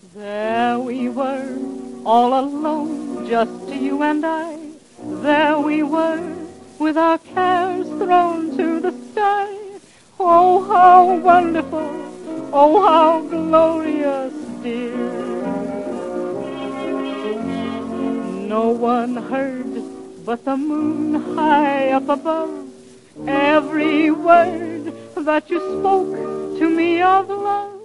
There we were, all alone, just you and I. There we were, with our cares thrown to the sky. Oh, how wonderful, oh, how glorious, dear. No one heard but the moon high up above every word that you spoke to me of love.